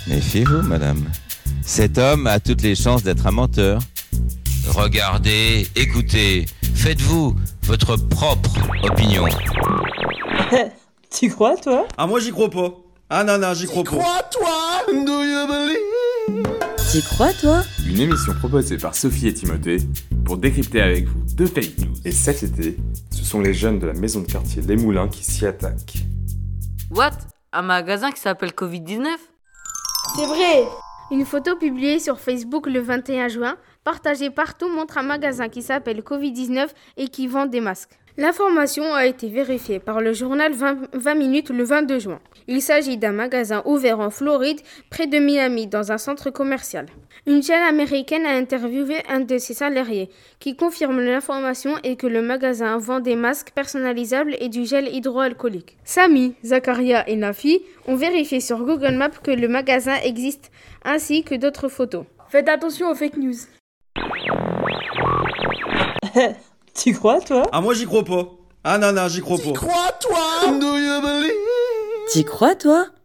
Méfiez-vous, madame. Cet homme a toutes les chances d'être un menteur. Regardez, écoutez, faites-vous votre propre opinion. Tu crois, toi? Ah, moi j'y crois pas. Ah non, j'y crois pas. Crois toi, do you believe? T'y crois, toi? Une émission proposée par Sophie et Timothée pour décrypter avec vous 2 fake news. Et cet été, ce sont les jeunes de la maison de quartier Les Moulins qui s'y attaquent. What? Un magasin qui s'appelle Covid-19? C'est vrai! Une photo publiée sur Facebook le 21 juin, partagée partout, montre un magasin qui s'appelle Covid-19 et qui vend des masques. L'information a été vérifiée par le journal 20 minutes le 22 juin. Il s'agit d'un magasin ouvert en Floride, près de Miami, dans un centre commercial. Une chaîne américaine a interviewé un de ses salariés, qui confirme l'information et que le magasin vend des masques personnalisables et du gel hydroalcoolique. Samy, Zakaria et Nafi ont vérifié sur Google Maps que le magasin existe, ainsi que d'autres photos. Faites attention aux fake news. Tu crois, toi? Ah, moi j'y crois pas. Ah non, j'y crois pas. Crois toi, do you believe? T'y crois, toi?